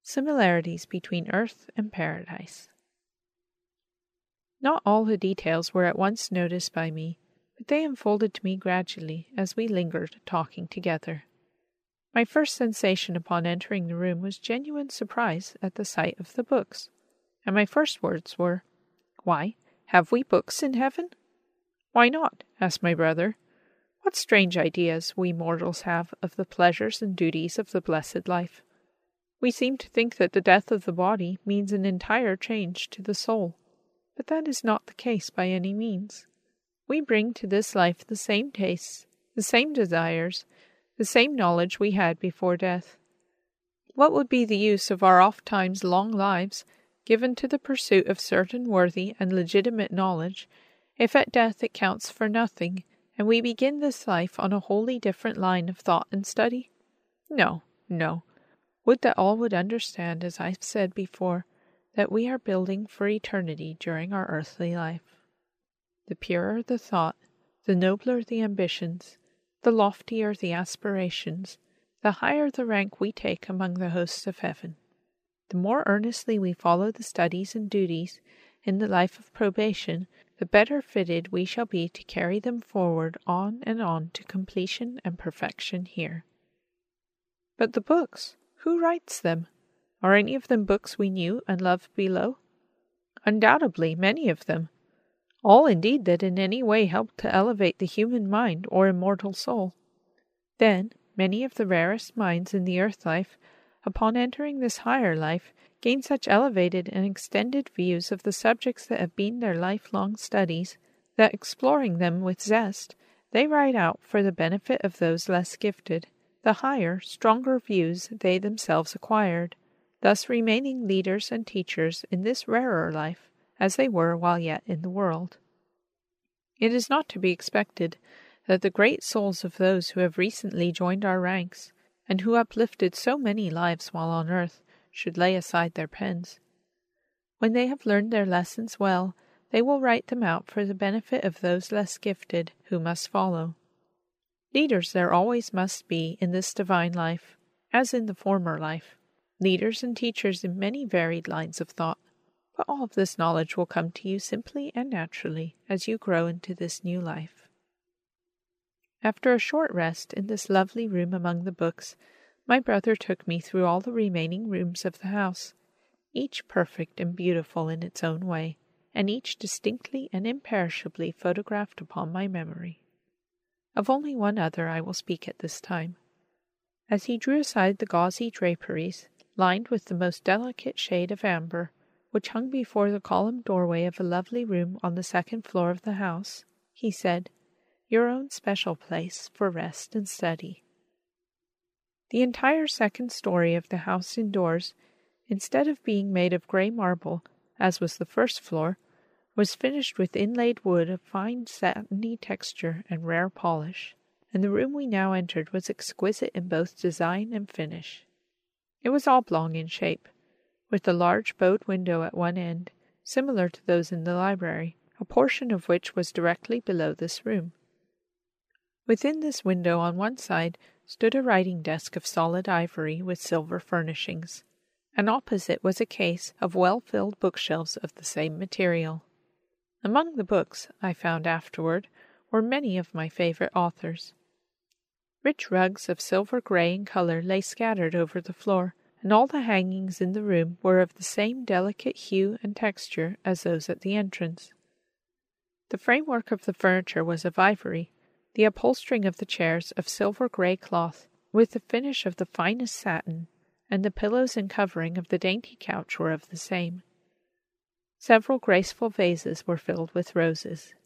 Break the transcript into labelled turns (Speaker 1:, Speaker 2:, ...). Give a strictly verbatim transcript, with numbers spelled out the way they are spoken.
Speaker 1: Similarities between Earth and Paradise. Not all the details were at once noticed by me, but they unfolded to me gradually as we lingered talking together. My first sensation upon entering the room was genuine surprise at the sight of the books, and my first words were, "Why, have we books in heaven?" "Why not?" asked my brother. "What strange ideas we mortals have of the pleasures and duties of the blessed life. We seem to think that the death of the body means an entire change to the soul, but that is not the case by any means. We bring to this life the same tastes, the same desires, the same knowledge we had before death. What would be the use of our oft-times long lives, given to the pursuit of certain worthy and legitimate knowledge, if at death it counts for nothing, and we begin this life on a wholly different line of thought and study? No, no. Would that all would understand, as I've said before, that we are building for eternity during our earthly life. The purer the thought, the nobler the ambitions, the loftier the aspirations, the higher the rank we take among the hosts of heaven. The more earnestly we follow the studies and duties in the life of probation, the better fitted we shall be to carry them forward on and on to completion and perfection here. But the books, who writes them? Are any of them books we knew and loved below? Undoubtedly, many of them. All indeed that in any way help to elevate the human mind or immortal soul. Then, many of the rarest minds in the earth life, upon entering this higher life, gain such elevated and extended views of the subjects that have been their lifelong studies, that exploring them with zest, they write out for the benefit of those less gifted, the higher, stronger views they themselves acquired, thus remaining leaders and teachers in this rarer life, as they were while yet in the world. It is not to be expected that the great souls of those who have recently joined our ranks, and who uplifted so many lives while on earth, should lay aside their pens. When they have learned their lessons well, they will write them out for the benefit of those less gifted who must follow. Leaders there always must be in this divine life, as in the former life, leaders and teachers in many varied lines of thought, but all of this knowledge will come to you simply and naturally as you grow into this new life. After a short rest in this lovely room among the books, my brother took me through all the remaining rooms of the house, each perfect and beautiful in its own way, and each distinctly and imperishably photographed upon my memory. Of only one other I will speak at this time. As he drew aside the gauzy draperies, lined with the most delicate shade of amber, which hung before the columned doorway of a lovely room on the second floor of the house, he said, "Your own special place for rest and study." The entire second story of the house indoors, instead of being made of grey marble, as was the first floor, was finished with inlaid wood of fine satiny texture and rare polish, and the room we now entered was exquisite in both design and finish. It was oblong in shape, with a large bowed window at one end, similar to those in the library, a portion of which was directly below this room. Within this window on one side stood a writing desk of solid ivory with silver furnishings, and opposite was a case of well-filled bookshelves of the same material. Among the books, I found afterward, were many of my favorite authors. Rich rugs of silver grey in color lay scattered over the floor, and all the hangings in the room were of the same delicate hue and texture as those at the entrance. The framework of the furniture was of ivory, the upholstering of the chairs of silver grey cloth, with the finish of the finest satin, and the pillows and covering of the dainty couch were of the same. Several graceful vases were filled with roses.